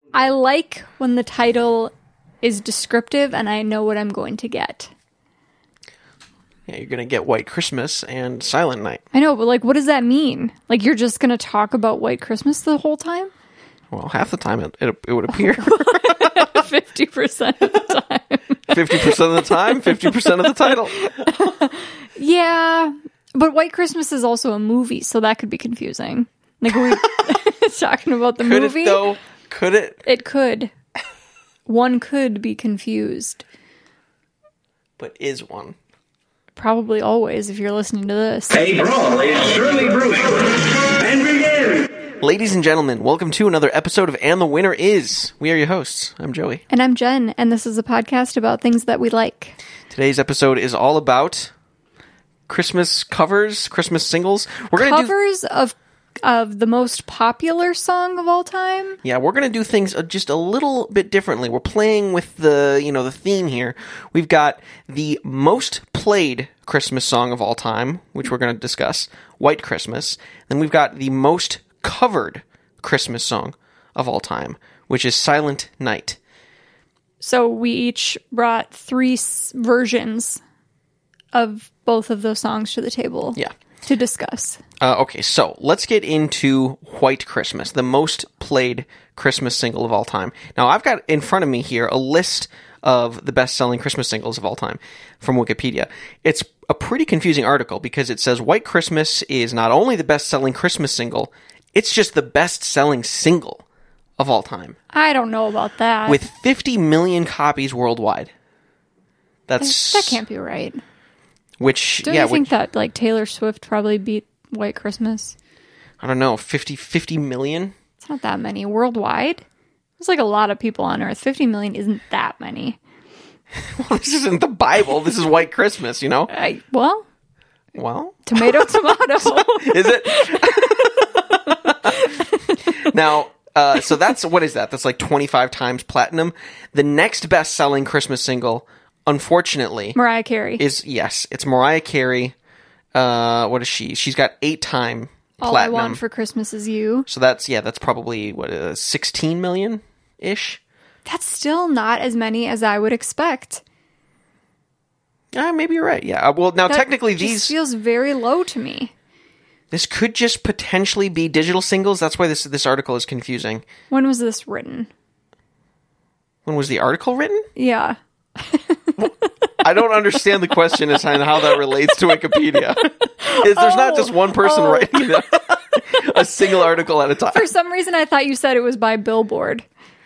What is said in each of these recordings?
I like when the title is descriptive and I know what I'm going to get. Yeah, you're going to get White Christmas and Silent Night. I know, but like, what does that mean? Like, you're just going to talk about White Christmas the whole time? Well, half the time it would appear. 50% of the time. 50% of the time, 50% of the title. Yeah, but White Christmas is also a movie, so that could be confusing. Like, are we talking about the Could movie? it, though? Could it? It could. One could be confused. But is one? Probably always, if you're listening to this. A brawl is surely brewing. And begin! Ladies and gentlemen, welcome to another episode of And the Winner Is. We are your hosts. I'm Joey. And I'm Jen, and this is a podcast about things that we like. Today's episode is all about Christmas covers, Christmas singles. We're gonna Covers of the most popular song of all time. Yeah, we're going to do things just a little bit differently. We're playing with the theme here. We've got the most played Christmas song of all time, which we're going to discuss, White Christmas. Then we've got the most covered Christmas song of all time, which is Silent Night. So we each brought three versions of both of those songs to the table. Yeah. To discuss. Okay, so let's get into White Christmas, the most played Christmas single of all time. Now, I've got in front of me here a list of the best-selling Christmas singles of all time from Wikipedia. It's a pretty confusing article because it says White Christmas is not only the best-selling Christmas single, it's just the best-selling single of all time. I don't know about that. With 50 million copies worldwide. That can't be right. Which, Don't you think that like Taylor Swift probably beat White Christmas? I don't know, 50 million? It's not that many. Worldwide? There's like a lot of people on Earth. 50 million isn't that many. Well, this isn't the Bible. This is White Christmas, you know? Well? Is Tomato. it? Now, so what is that? That's like 25 times platinum. The next best-selling Christmas single, unfortunately, Mariah Carey. It's Mariah Carey. What is she? She's got 8-time All platinum. I Want for Christmas Is You. So that's probably 16 million-ish? That's still not as many as I would expect. Maybe you're right. Yeah. Well, now That technically just feels very low to me. This could just potentially be digital singles. That's why this article is confusing. When was this written? When was the article written? Yeah. I don't understand the question as to how that relates to Wikipedia. There's not just one person writing a single article at a time. For some reason, I thought you said it was by Billboard.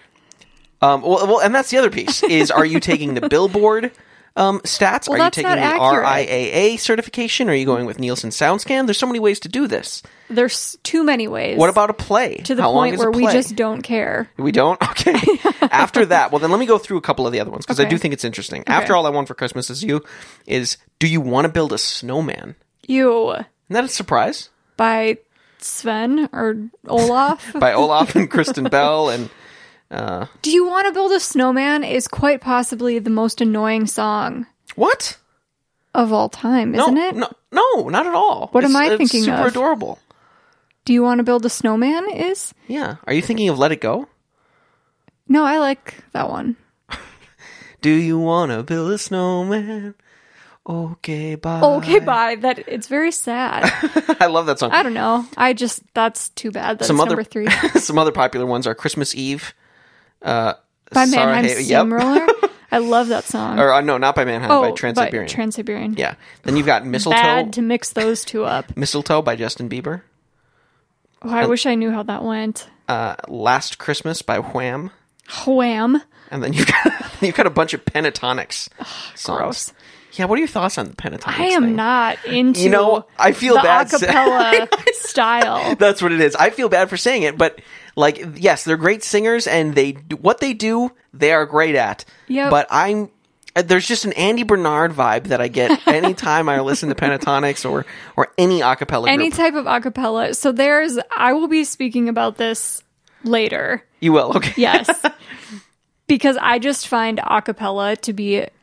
Well, and that's the other piece, is are you taking the Billboard stats? Well, are you taking the accurate. RIAA certification? Are you going with Nielsen SoundScan? There's so many ways to do this. There's too many ways. What about a play? To the How long point is a where we play? just don't care. We don't? Okay. After that, well, then let me go through a couple of the other ones, because I Okay. do think it's interesting. Okay. After All I Want for Christmas Is You is Do You Want to Build a Snowman? You. Isn't that a surprise? By Sven or Olaf. By Olaf and Kristen Bell and... Do You Want to Build a Snowman is quite possibly the most annoying song What? of all time, isn't it? No, not at all. What am I thinking It's super of? adorable. Do You Want to Build a Snowman is? Yeah. Are you thinking of Let It Go? No, I like that one. Do you want to build a snowman? Okay, bye. Okay, bye. It's very sad. I love that song. I don't know. That's too bad. That's number 3. Some other popular ones are Christmas Eve. By Mannheim Steamroller. I love that song. Or no, not by Mannheim, by Trans-Siberian. Trans-Siberian. Yeah. Then you've got Mistletoe. Bad to mix those two up. Mistletoe by Justin Bieber. Oh, I wish I knew how that went. Last Christmas by Wham. Wham. And then you've got a bunch of Pentatonics songs. Gross. Yeah, what are your thoughts on the Pentatonics I am thing? not into I feel the bad acapella style. That's what it is. I feel bad for saying it, but yes, they're great singers, and what they do, they are great at. Yep. But there's just an Andy Bernard vibe that I get anytime I listen to Pentatonics or any acapella Any group. type of acapella. So I will be speaking about this later. You will, okay. Yes. Because I just find acapella to be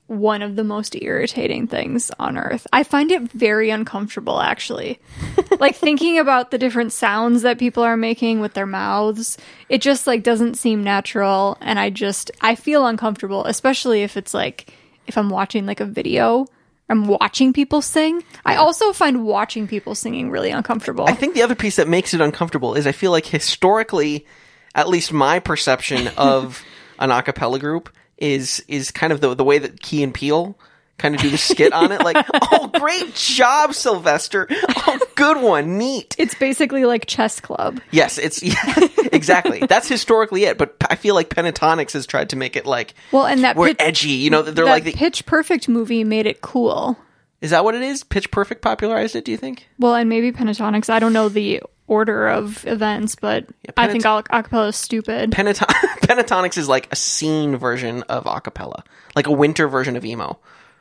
one of the most irritating things on earth. I find it very uncomfortable, actually. Like, thinking about the different sounds that people are making with their mouths, it just, like, doesn't seem natural, and I feel uncomfortable, especially if it's, like, if I'm watching, like, a video, I'm watching people sing. I also find watching people singing really uncomfortable. I think the other piece that makes it uncomfortable is I feel like historically, at least my perception of an a cappella group is kind of the way that Key and Peele kind of do the skit on it. Like, oh, great job, Sylvester. Oh, good one. Neat. It's basically like Chess Club. Yes, exactly. That's historically it. But I feel like Pentatonics has tried to make it like, well, and that we're edgy. You know, they're like the Pitch Perfect movie made it cool. Is that what it is? Pitch Perfect popularized it, do you think? Well, and maybe Pentatonics. I don't know the order of events, but I think acapella is stupid. Pentatonics is like a scene version of acapella, like a winter version of emo.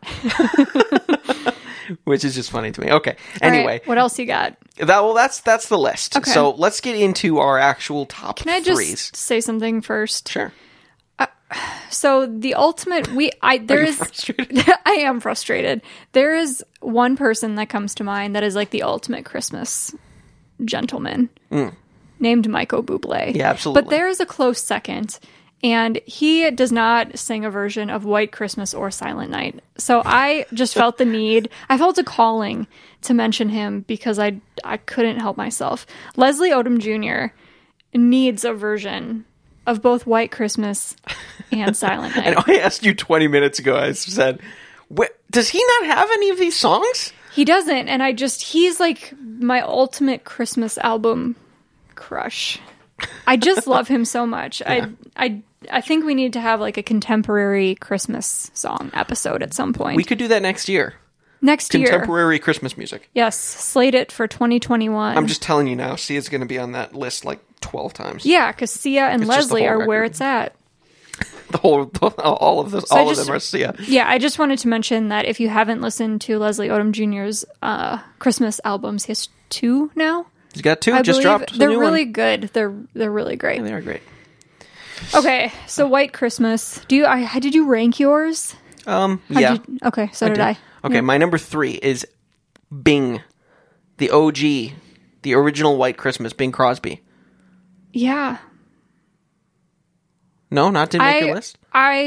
Which is just funny to me. Okay. Anyway, right, what else you got? That's the list. Okay. So let's get into our actual top Can I threes. just say something first? Sure. So the ultimate, frustrated? I am frustrated. There is one person that comes to mind that is like the ultimate Christmas gentleman, named Michael Bublé. Yeah, absolutely. But there is a close second, and he does not sing a version of White Christmas or Silent Night. So I just felt I felt a calling to mention him because I couldn't help myself. Leslie Odom Jr. needs a version of both White Christmas and Silent Night. And I asked you 20 minutes ago, I said, does he not have any of these songs? He doesn't, and he's like my ultimate Christmas album crush. I just love him so much. Yeah. I think we need to have like a contemporary Christmas song episode at some point. We could do that next year. Contemporary Christmas music. Yes, slate it for 2021. I'm just telling you now, Sia's going to be on that list like 12 times. Yeah, because Sia and Leslie are where it's at. All of them are Sia. Yeah, I just wanted to mention that if you haven't listened to Leslie Odom Jr.'s Christmas albums, he has 2 now. He's got 2, just dropped. They're really good. They're really great. Yeah, they are great. Okay, so White Christmas. Did you rank yours? Yeah. Okay, so did I. Okay, my number 3 is Bing, the OG, the original White Christmas, Bing Crosby. Yeah. No, didn't make your list?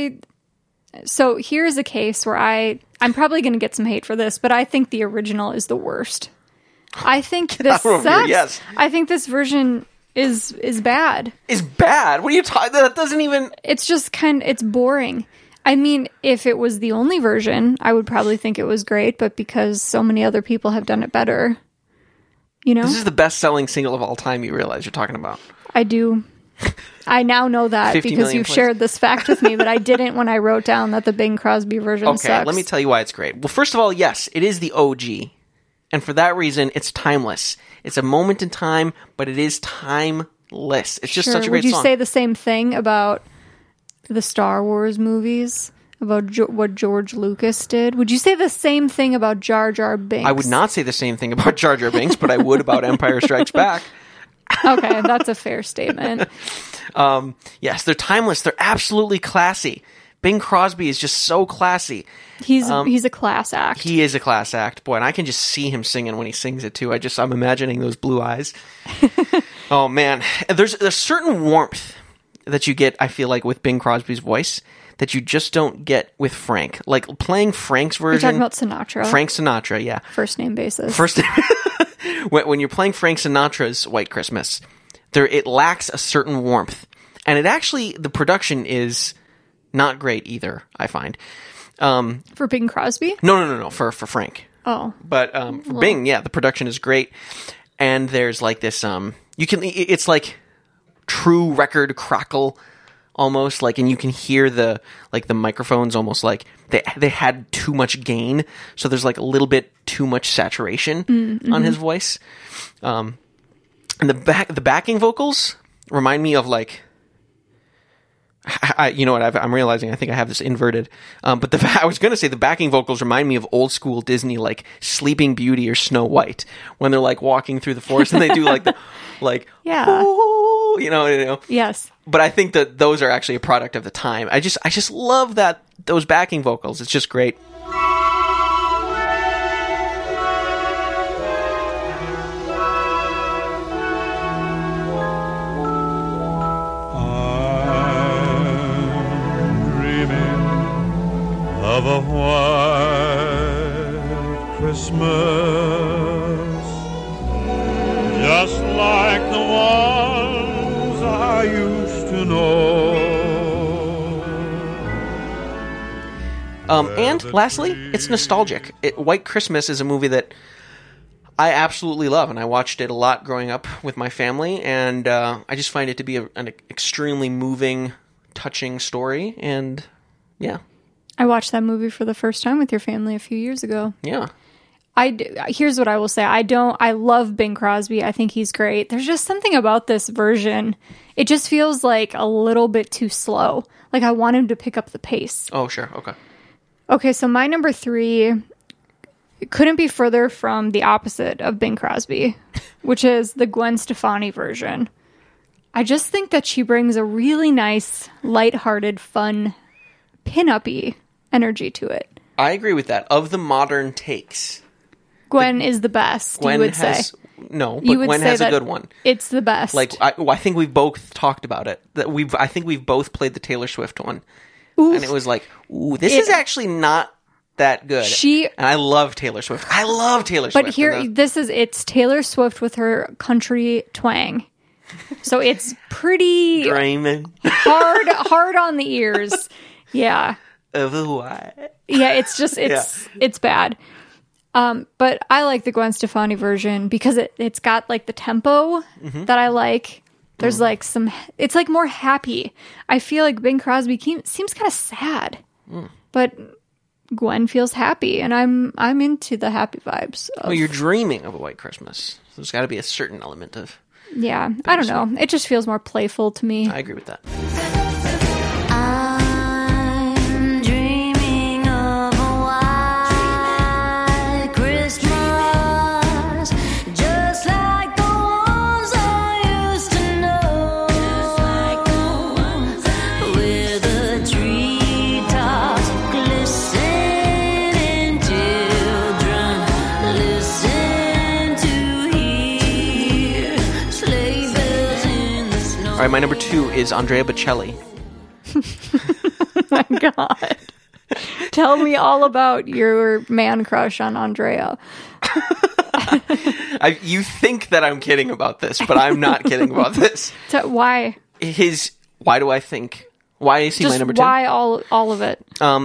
So here's a case where I'm probably going to get some hate for this, but I think the original is the worst. I think this sucks. Yes. I think this version is bad. Is bad? What are you talking? That doesn't even. It's just it's boring. I mean, if it was the only version, I would probably think it was great, but because so many other people have done it better, you know? This is the best-selling single of all time, you realize you're talking about. I do. I now know that because you've shared this fact with me, but I didn't when I wrote down that the Bing Crosby version sucks. Okay, let me tell you why it's great. Well, first of all, yes, it is the OG. And for that reason, it's timeless. It's a moment in time, but it is timeless. It's just such a great song. Would you say the same thing about the Star Wars movies? About what George Lucas did? Would you say the same thing about Jar Jar Binks? I would not say the same thing about Jar Jar Binks, but I would about Empire Strikes Back. Okay, that's a fair statement. Yes, they're timeless. They're absolutely classy. Bing Crosby is just so classy. He's a class act. He is a class act. Boy, and I can just see him singing when he sings it too. I'm imagining those blue eyes. Oh man, there's a certain warmth that you get, I feel like, with Bing Crosby's voice that you just don't get with Frank. Like playing Frank's version. You're talking about Sinatra. Frank Sinatra, yeah. First name basis. When you're playing Frank Sinatra's White Christmas, it lacks a certain warmth. And the production is not great either, I find. For Bing Crosby? No, for Frank. Oh. But for Bing, yeah, the production is great. And there's like this, it's like true record crackle almost, like, and you can hear the microphones almost like they had too much gain, so there's like a little bit too much saturation on his voice. And the backing vocals remind me of like, you know what, I'm realizing I think I have this inverted. But I was going to say the backing vocals remind me of old school Disney, like Sleeping Beauty or Snow White, when they're like walking through the forest and they do like the, like, yeah. Oh, you know. Yes. But I think that those are actually a product of the time. I just love that, those backing vocals. It's just great. Of a white Christmas, just like the ones I used to know. And lastly, it's nostalgic. White Christmas is a movie that I absolutely love, and I watched it a lot growing up with my family, and I just find it to be an extremely moving, touching story, and yeah. I watched that movie for the first time with your family a few years ago. Yeah. Here's what I will say. I love Bing Crosby. I think he's great. There's just something about this version. It just feels like a little bit too slow. Like I want him to pick up the pace. Oh, sure. Okay. Okay, so my number 3 couldn't be further from the opposite of Bing Crosby, which is the Gwen Stefani version. I just think that she brings a really nice, lighthearted, fun, pin-up-y energy to it. I agree with that. Of the modern takes, Gwen is the best, you would say. No, but You would Gwen say has a that good one. It's the best. Like I think we've both talked about it. I think we've both played the Taylor Swift one, Oof. and it was like, ooh, this is actually not that good. And I love Taylor Swift. I love Taylor Swift. But here, it's Taylor Swift with her country twang. So it's pretty Dreaming hard on the ears. Yeah. of a white. Yeah, it's bad. But I like the Gwen Stefani version because it's got like the tempo that I like. There's like it's like more happy. I feel like Bing Crosby seems kind of sad, but Gwen feels happy, and I'm into the happy vibes. Well, you're dreaming of a white Christmas. There's got to be a certain element of. Yeah, I don't know. It just feels more playful to me. I agree with that. I'm dreaming of a white Christmas, just like the ones I used to know, where the treetops glisten and children listen to hear sleigh bells in the snow. All right, my number 2 is Andrea Bocelli. My God. Tell me all about your man crush on Andrea. You think that I'm kidding about this, but I'm not kidding about this. Why? Why do I think? Why is he my number 2? Why all of it?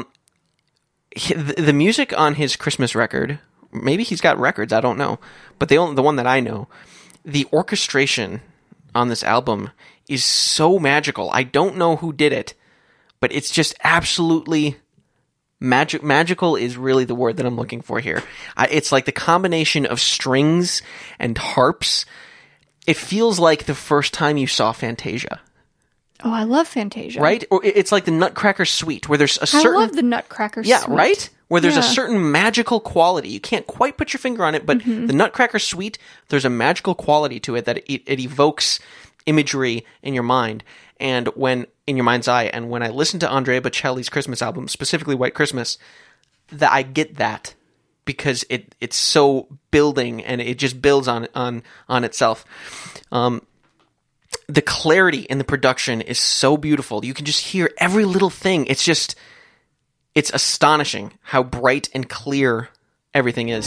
The music on his Christmas record, maybe he's got records, I don't know, but the one that I know, the orchestration on this album is so magical. I don't know who did it, but it's just absolutely magical is really the word that I'm looking for here. It's like the combination of strings and harps. It feels like the first time you saw Fantasia. Oh, I love Fantasia. Right? Or it's like the Nutcracker Suite, where there's a certain... I love the Nutcracker Yeah, Suite. right? Where there's Yeah. a certain magical quality. You can't quite put your finger on it, but the Nutcracker Suite, there's a magical quality to it that it evokes imagery in your mind, and when in your mind's eye. And when I listen to Andrea Bocelli's Christmas album, specifically White Christmas, that I get that because it's so building, and it just builds on itself. The clarity in the production is so beautiful. You can just hear every little thing. It's astonishing how bright and clear everything is.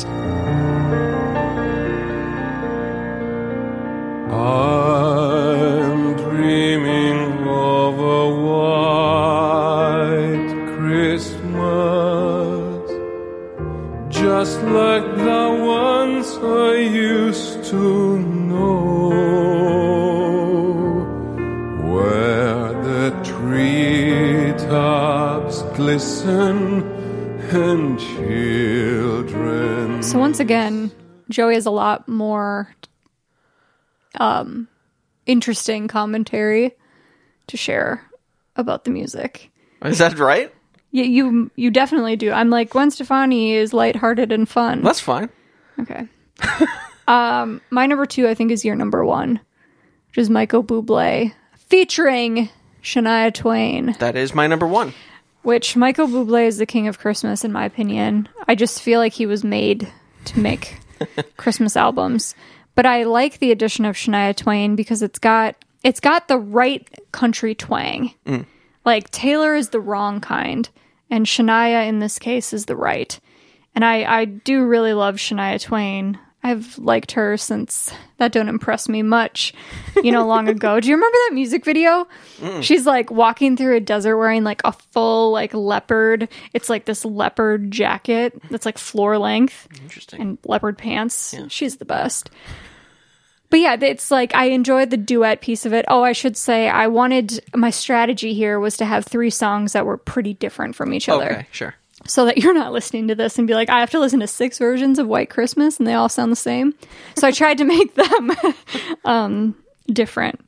I'm dreaming of a white Christmas, just like the ones I used to know, where the treetops glisten and children. So once again, Joey has a lot more interesting commentary to share about the music. Is that right? Yeah, you definitely do. I'm like, Gwen Stefani is lighthearted and fun. That's fine. Okay. My number 2, I think, is your number 1, which is Michael Bublé featuring Shania Twain. That is my number 1. Which Michael Bublé is the king of Christmas, in my opinion. I just feel like he was made to make Christmas albums. But I like the addition of Shania Twain because it's got the right country twang. Like Taylor is the wrong kind, and Shania in this case is the right. And I do really love Shania Twain. I've liked her since That Don't Impress Me Much, long ago. Do you remember that music video? She's like walking through a desert wearing like a full like leopard. It's like this leopard jacket that's like floor length. Interesting. And leopard pants. Yeah. She's the best. But yeah, it's like I enjoyed the duet piece of it. Oh, I should say my strategy here was to have 3 songs that were pretty different from each other. Okay, sure. So that you're not listening to this and be like, I have to listen to 6 versions of White Christmas and they all sound the same. So I tried to make them different.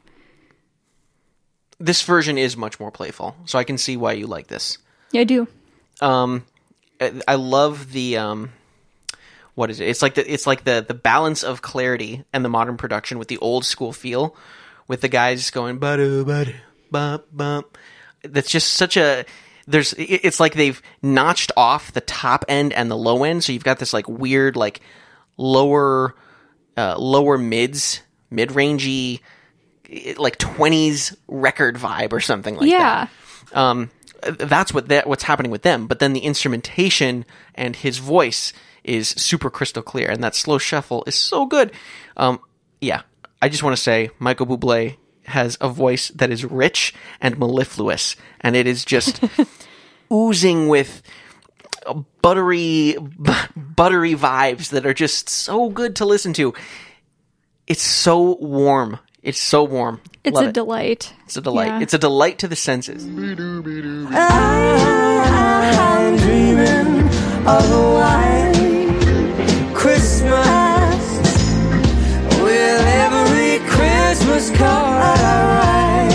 This version is much more playful, so I can see why you like this. Yeah, I do. I love the what is it? It's like the balance of clarity and the modern production with the old school feel, with the guys going ba-do, ba-do, bump, bump. That's just such a it's like they've notched off the top end and the low end, so you've got this like weird like lower mid-rangey like 20s record vibe or something like that. That's what's happening with them. But then the instrumentation and his voice is super crystal clear, and that slow shuffle is so good. I just want to say Michael Bublé has a voice that is rich and mellifluous, and it is just oozing with buttery vibes that are just so good to listen to. It's so warm. It's so warm. It's Love a it. delight. It's a delight. Yeah. It's a delight to the senses. I'm dreaming of a white Christmas with every Christmas card I write.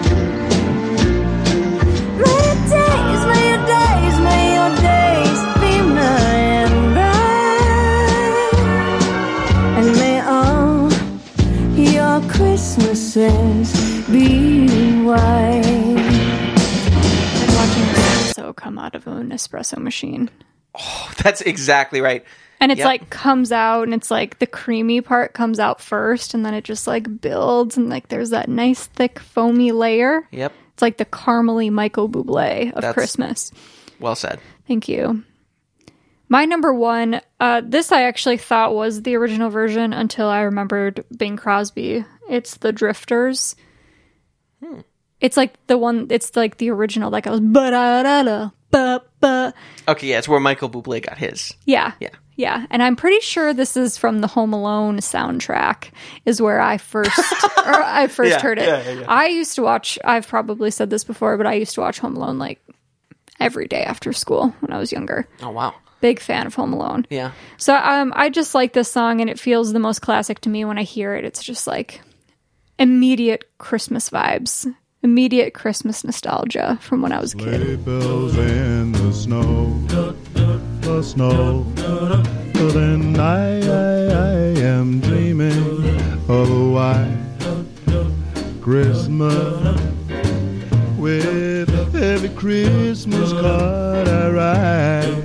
May your days be merry and bright, and may all your Christmases be white. Watching this so come out of an espresso machine. That's exactly right. And it's Yep. like comes out and it's like the creamy part comes out first and then it just like builds and like there's that nice thick foamy layer. Yep. It's like the caramely Michael Bublé of That's- Christmas. Well said. Thank you. My number 1, this I actually thought was the original version until I remembered Bing Crosby. It's The Drifters. It's like it's like the original that goes ba-da-da-da, ba-ba. Okay, yeah, it's where Michael Bublé got his. Yeah. Yeah. Yeah. And I'm pretty sure this is from the Home Alone soundtrack is where I first Yeah, heard it. yeah. I used to watch, I've probably said this before, but I used to watch Home Alone like every day after school when I was younger. Oh, wow. Big fan of Home Alone. Yeah. So I just like this song and it feels the most classic to me when I hear it. It's just like immediate Christmas vibes, immediate Christmas nostalgia from when I was a kid. Sleigh bells in the snow, the snow. But then I am dreaming of a white Christmas with every Christmas card I write.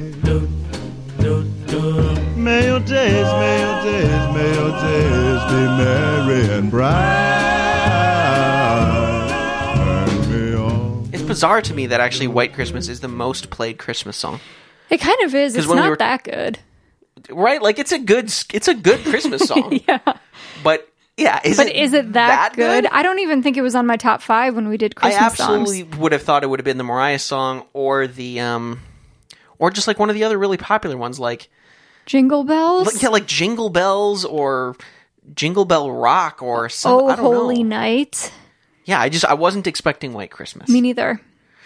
May your days be merry and bright. Turn me on. It's bizarre to me that actually White Christmas is the most played Christmas song. It kind of is. It's when we not were- that good. Right? Like, it's a good Christmas song. Yeah. But, yeah, is it that good? I don't even think it was on my top 5 when we did I Christmas absolutely songs. would have thought it would have been the Mariah song or the, or just like one of the other really popular ones, like, Jingle Bells? like Jingle Bells or Jingle Bell Rock or something. Oh, I don't Holy know. Night. Yeah, I wasn't expecting White Christmas. Me neither.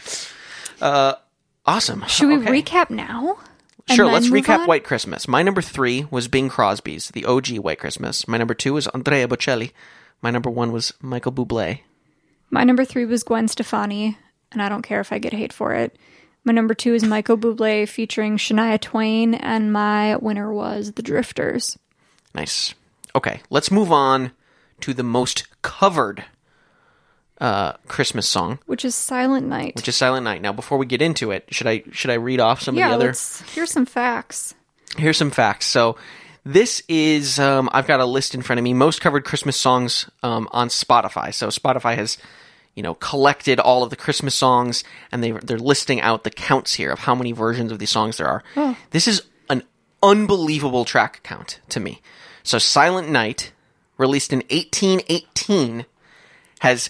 Awesome. Should we Okay. recap now? And Sure, then let's move recap on? White Christmas. My number 3 was Bing Crosby's, the OG White Christmas. My number 2 was Andrea Bocelli. My number 1 was Michael Bublé. My number 3 was Gwen Stefani, and I don't care if I get hate for it. My number 2 is Michael Bublé featuring Shania Twain, and my winner was The Drifters. Nice. Okay, let's move on to the most covered Christmas song, Which is Silent Night. which is Silent Night. Now, before we get into it, should I read off some of the other? Here's some facts. Here's some facts. So this is, I've got a list in front of me, most covered Christmas songs on Spotify. So Spotify has, collected all of the Christmas songs, and they're listing out the counts here of how many versions of these songs there are. Oh. This is an unbelievable track count to me. So Silent Night, released in 1818, has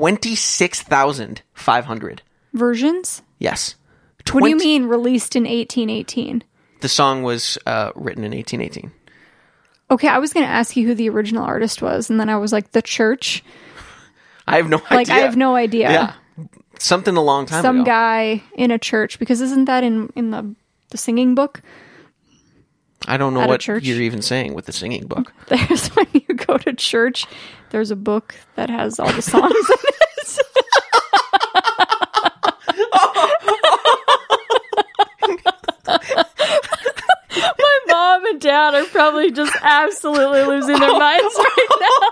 26,500. Versions? Yes. What do you mean released in 1818? The song was written in 1818. Okay, I was going to ask you who the original artist was, and then I was like, The Church? I have no idea. Like, I have no idea. Yeah. Something a long time Some ago. guy in a church, because isn't that in the singing book? I don't know at a what church? you're even saying with the singing book. There's when you go to church, there's a book that has all the songs in it. My mom and dad are probably just absolutely losing their minds right now.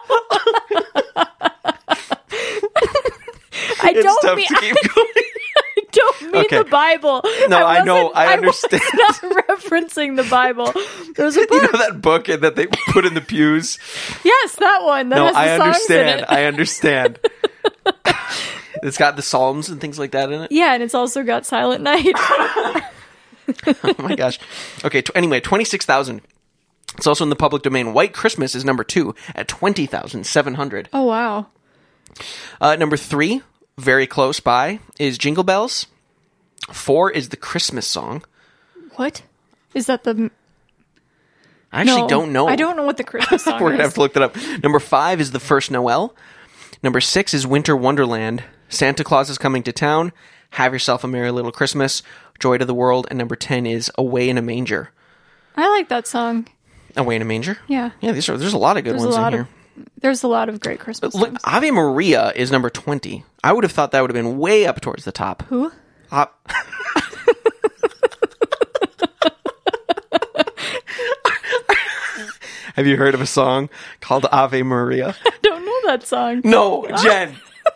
I It's don't tough mean to keep going. I don't mean Okay. the Bible. No, I know. I understand. was not referencing the Bible. There's a book. You know that book that they put in the pews? Yes, that one. That No, has the I songs understand. in it. I understand. It's got the Psalms and things like that in it. Yeah, and it's also got Silent Night. Oh my gosh. Okay, anyway, 26,000. It's also in the public domain. White Christmas is number 2 at 20,700. Oh, wow. Number 3, very close by, is Jingle Bells. 4 is the Christmas song. What? Is that the... I actually No, don't know. I don't know what the Christmas song We're going to is. have to look that up. Number 5 is The First Noel. Number 6 is Winter Wonderland. Santa Claus is Coming to Town. Have Yourself a Merry Little Christmas. Joy to the World. And number 10 is Away in a Manger. I like that song. Away in a Manger? Yeah. Yeah, there's a lot of good ones in here. There's a lot of great Christmas Look, songs. Ave Maria is number 20. I would have thought that would have been way up towards the top. Who? Have you heard of a song called Ave Maria? I don't know that song. No, Jen.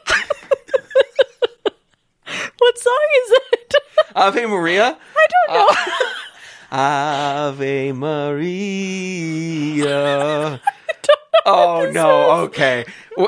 What song is it? Ave Maria? I don't know. Ave Maria. Oh no, okay.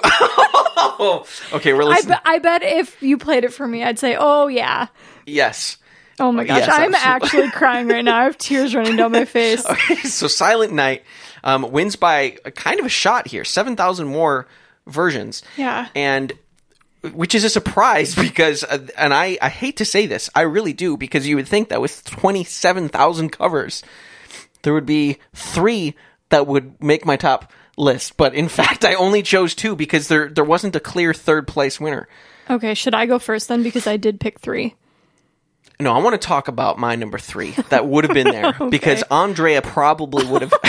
Okay, we're listening. I bet if you played it for me, I'd say, oh, yeah. Yes. Oh, my gosh. Yes, I'm absolutely. actually crying right now. I have tears running down my face. Okay, so Silent Night wins by a kind of a shot here. 7,000 more versions. Yeah. And which is a surprise because, and I hate to say this, I really do, because you would think that with 27,000 covers, there would be 3 that would make my top list. But in fact, I only chose 2 because there wasn't a clear third place winner. Okay, should I go first then? Because I did pick 3. No, I want to talk about my number 3 that would have been there because Andrea probably would have.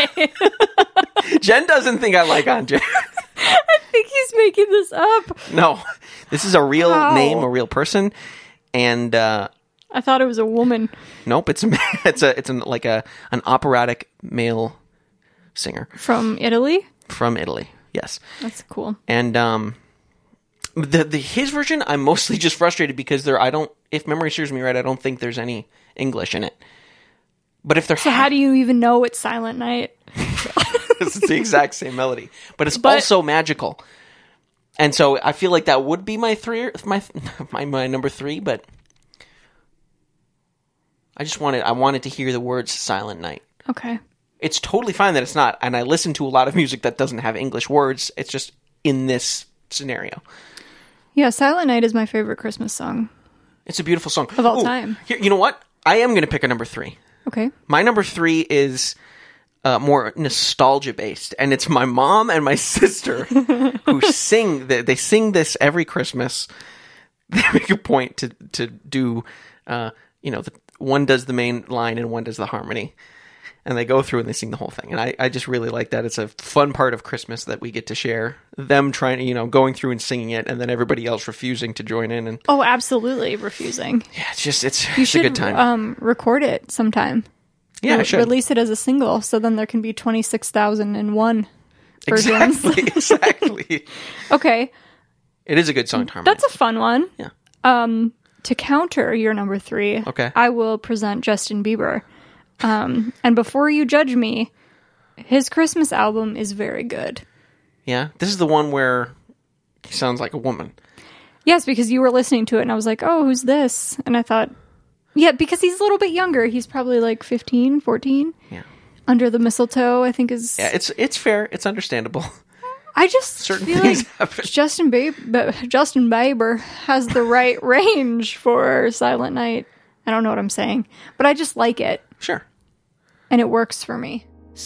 Jen doesn't think I like Andrea. I think he's making this up. No, this is a real Wow. name, a real person, and I thought it was a woman. nope, it's an operatic male singer From Italy? from Italy. Yes, That's cool. and his version, I'm mostly just frustrated because if memory serves me right, I don't think there's any English in it. But if there, So how do you even know it's Silent Night? it's the exact same melody, but it's also magical. And so I feel like that would be my number 3, but I wanted to hear the words Silent Night. Okay. It's totally fine that it's not, and I listen to a lot of music that doesn't have English words. It's just in this scenario. Yeah, Silent Night is my favorite Christmas song. It's a beautiful song. Of all time. Here, you know what? I am going to pick a number 3. Okay. My number 3 is more nostalgia based, and it's my mom and my sister who sing. They sing this every Christmas. They make a point to do, one does the main line and one does the harmony, and they go through and they sing the whole thing. And I just really like that. It's a fun part of Christmas that we get to share. Them trying to, going through and singing it, and then everybody else refusing to join in. And Oh, absolutely refusing. yeah, it's You a should good time. record it sometime. Yeah, I should. Release it as a single, so then there can be 26,001. versions. Exactly. Okay. It is a good song to harmonize. That's a fun one. Yeah. To counter your number 3, Okay. I will present Justin Bieber. And before you judge me, his Christmas album is very good. Yeah. This is the one where he sounds like a woman. Yes, because you were listening to it and I was like, oh, who's this? And I thought, yeah, because he's a little bit younger. He's probably like 15, 14. Yeah. Under the Mistletoe, I think is... Yeah, it's fair. It's understandable. I just Certain feel things like happen. Justin Bieber has the right range for Silent Night. I don't know what I'm saying, but I just like it, Sure. and it works for me.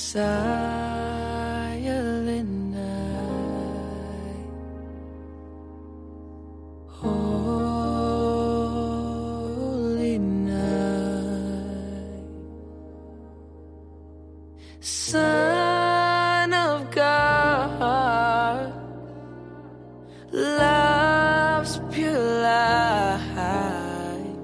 Silent night, holy night, Son of God, love's pure light.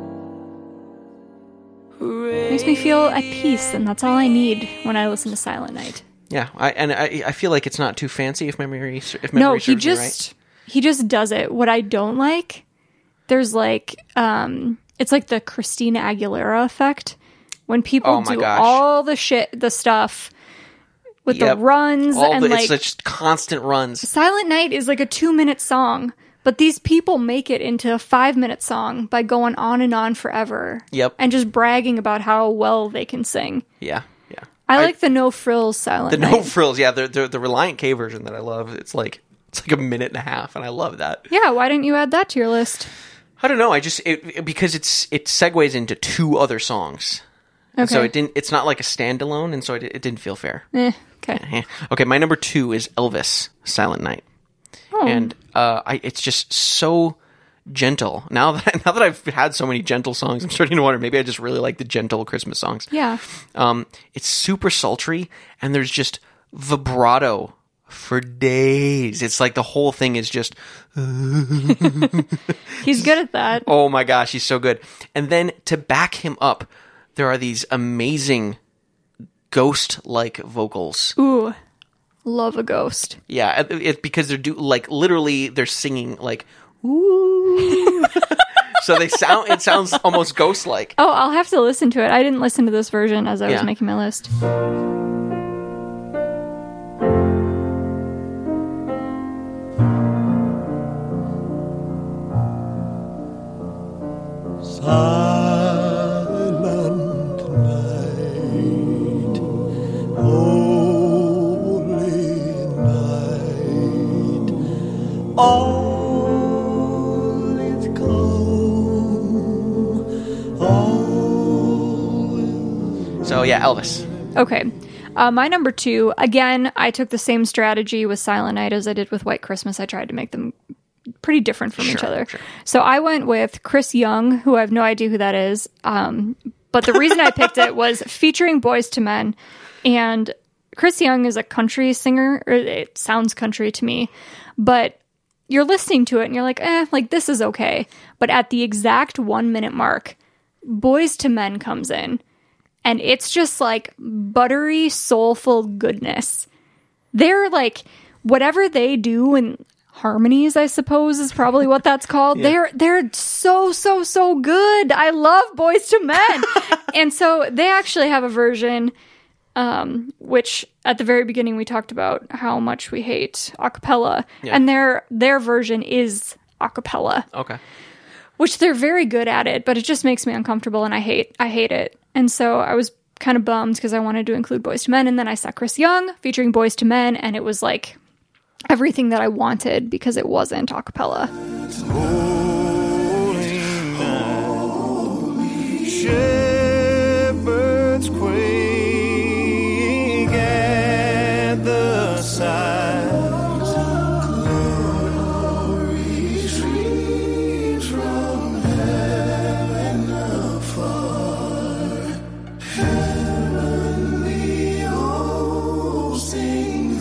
Makes me feel at peace, and that's all I need when I listen to Silent Night. Yeah. I feel like it's not too fancy if memory serves No, me right. he just does it. What I don't like, there's like it's like the Christina Aguilera effect when people Oh my do gosh. all the stuff with Yep. the runs and like it's just constant runs. Silent Night is like a 2-minute song, but these people make it into a 5-minute song by going on and on forever. Yep. And just bragging about how well they can sing. Yeah. I like the no frills Silent The Night. no frills. Yeah, the Reliant K version that I love. It's like a minute and a half, and I love that. Yeah, why didn't you add that to your list? I don't know. Because it segues into 2 other songs. And so Okay. it's not like a standalone, and so it didn't feel fair. Okay. Okay, my number 2 is Elvis, Silent Night. Oh. And it's just so gentle. Now that I've had so many gentle songs, I'm starting to wonder, maybe I just really like the gentle Christmas songs. Yeah. It's super sultry, and there's just vibrato for days. It's like the whole thing is just, He's good at that. oh my gosh, he's so good. And then to back him up, there are these amazing ghost-like vocals. Ooh. Love a ghost. Yeah, because literally they're singing like, ooh. So it sounds almost ghost-like. Oh, I'll have to listen to it. I didn't listen to this version as I was Yeah. making my list. Silent night, holy night, all is calm, all is So yeah, Elvis. Okay. My number 2, again, I took the same strategy with Silent Night as I did with White Christmas. I tried to make them pretty different from each other. Sure. So I went with Chris Young, who I have no idea who that is. But the reason I picked it was featuring Boys to Men. And Chris Young is a country singer, or it sounds country to me. But you're listening to it and you're like, like this is okay. But at the exact 1-minute mark, Boys to Men comes in. And it's just like buttery, soulful goodness. They're like, whatever they do in harmonies, I suppose, is probably what that's called. Yeah. They're so good. I love Boys to Men. And so they actually have a version, which at the very beginning we talked about how much we hate acapella. Yeah. And their version is acapella. Okay. Which they're very good at it, but it just makes me uncomfortable and I hate it. And so I was kind of bummed because I wanted to include Boys to Men, and then I saw Chris Young featuring Boys to Men, and it was like everything that I wanted because it wasn't a cappella. Shepherds quake at the sight. Glory streams from heaven afar. Heavenly hosts sing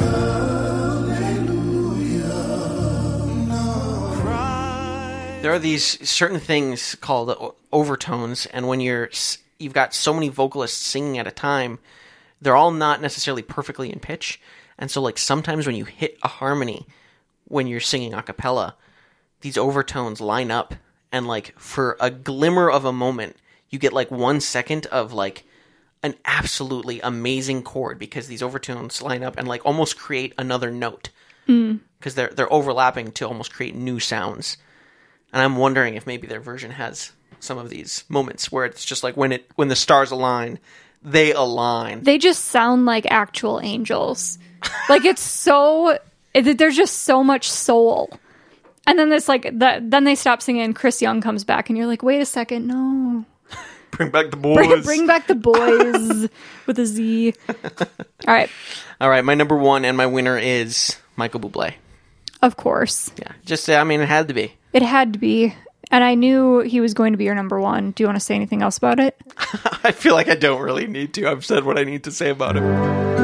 hallelujah. There are these certain things called overtones, and when you've got so many vocalists singing at a time, they're all not necessarily perfectly in pitch. And so, like, sometimes when you hit a harmony when you're singing a cappella, these overtones line up, and, like, for a glimmer of a moment, you get, like, 1 second of, like, an absolutely amazing chord because these overtones line up and, like, almost create another note. Because they're overlapping to almost create new sounds. And I'm wondering if maybe their version has some of these moments where it's just like when the stars align, they align. They just sound like actual angels. Like, it's so... There's just so much soul. And then then they stop singing, Chris Young comes back, and you're like, wait a second, no. Bring back the boys. Bring back the boys with a Z. All right. My number one and my winner is Michael Bublé. Of course. Yeah. Just, I mean, it had to be. It had to be. And I knew he was going to be your number one. Do you want to say anything else about it? I feel like I don't really need to. I've said what I need to say about it.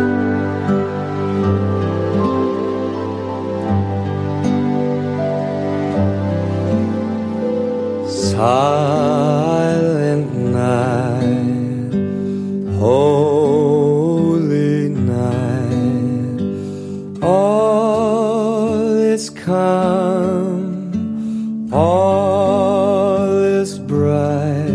Silent night, holy night, all is calm, all is bright,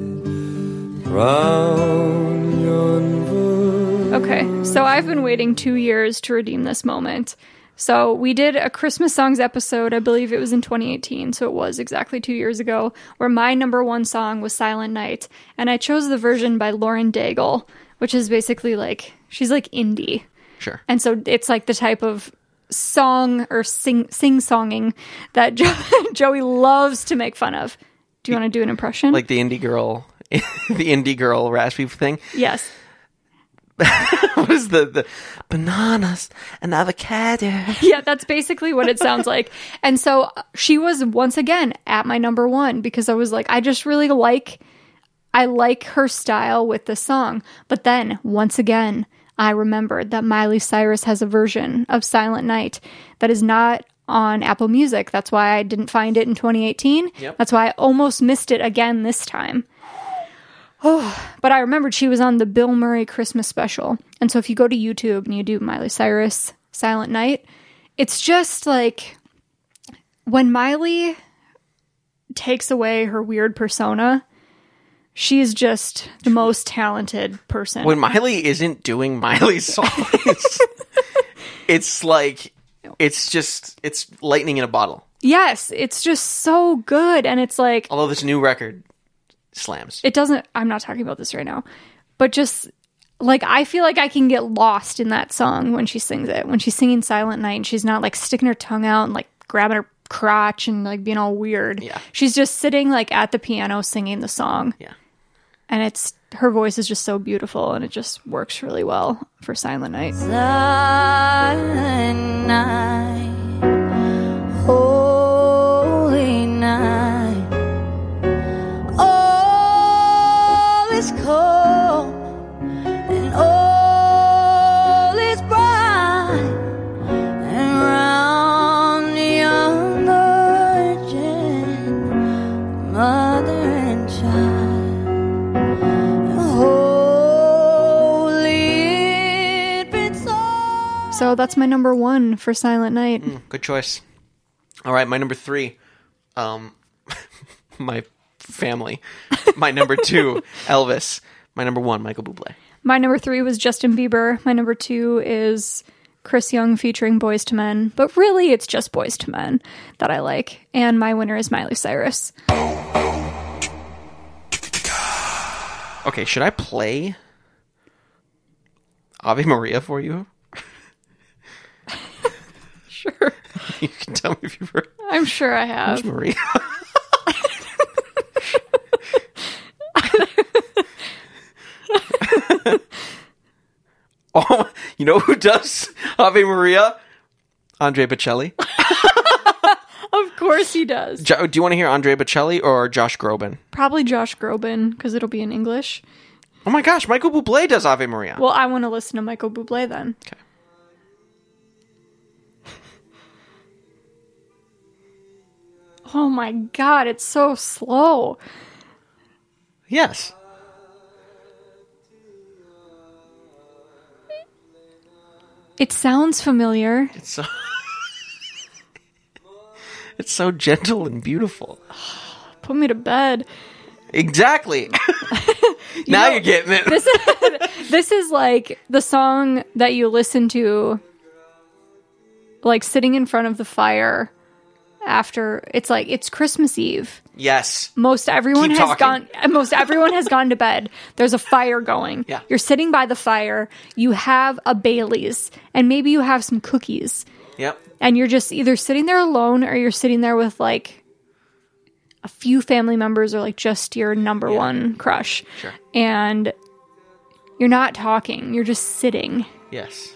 round yon wood. Okay, so I've been waiting 2 years to redeem this moment. So we did a Christmas songs episode, I believe it was in 2018, so it was exactly 2 years ago, where my number one song was Silent Night. And I chose the version by Lauren Daigle, which is basically like, she's like indie. Sure. And so it's like the type of song or sing-songing that Joey loves to make fun of. Do you want to do an impression? Like the indie girl raspy thing? Yes. What is the bananas and avocado? Yeah, that's basically what it sounds like. And so she was once again at my number one because I was like, I just really like her style with the song. But then once again, I remembered that Miley Cyrus has a version of Silent Night that is not on Apple Music. That's why I didn't find it in 2018. Yep. That's why I almost missed it again this time. Oh, but I remembered she was on the Bill Murray Christmas special. And so if you go to YouTube and you do Miley Cyrus Silent Night, it's just like when Miley takes away her weird persona, she's just the most talented person. When Miley isn't doing Miley's songs, it's like, it's lightning in a bottle. Yes, it's just so good. And it's like, Although this new record slams. it doesn't, I'm not talking about this right now, but just like, I feel like I can get lost in that song when she sings it. When she's singing Silent Night and she's not like sticking her tongue out and like grabbing her crotch and like being all weird. Yeah. She's just sitting like at the piano singing the song. Yeah. And her voice is just so beautiful and it just works really well for Silent Night. Silent night, holy night, all is cold and all is bright, and round the young virgin, mother and child, holy it been so. So that's my number one for Silent Night. Good choice. All right, my number three, my family. My number two, Elvis. My number one, Michael Bublé. My number three was Justin Bieber. My number two is Chris Young featuring Boyz II Men. But really, it's just Boyz II Men that I like. And my winner is Miley Cyrus. Okay, should I play Ave Maria for you? Sure. You can tell me if you've heard. I'm sure I Where's have. Maria? Oh, you know who does Ave Maria? Andre Bocelli. Of course he does. Do you want to hear Andre Bocelli or Josh Groban? Probably Josh Groban, because it'll be in English. Oh my gosh, Michael Bublé does Ave Maria. Well, I want to listen to Michael Bublé then. Okay. Oh my god, it's so slow. It sounds familiar. It's so it's so gentle and beautiful. Put me to bed. Exactly. Now you're getting it. This is like the song that you listen to, like sitting in front of the fire after it's Christmas Eve. Yes. Most everyone Keep has talking. Most everyone has gone to bed. There's a fire going. Yeah. You're sitting by the fire. You have a Bailey's, and maybe you have some cookies. Yep. And you're just either sitting there alone, or you're sitting there with like a few family members, or like just your number one crush. Sure. And you're not talking. You're just sitting. Yes.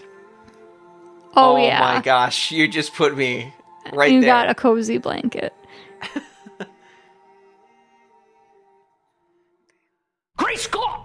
Oh yeah. my gosh. You just put me right You there. got a cozy blanket.